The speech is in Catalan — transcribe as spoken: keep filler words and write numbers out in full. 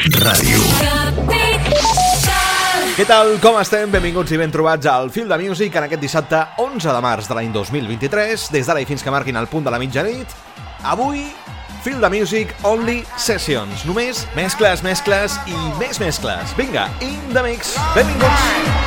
Ràdio. Què tal? Com estem? Benvinguts i ben trobats al Fil de Music en aquest dissabte onze de març de l'any dos mil vint-i-tres. Des d'ara i fins que marquin el punt de la mitjanit. Avui, Fil de Music Only Sessions. Només mescles, mescles i més mescles. Vinga, in the mix. Benvinguts!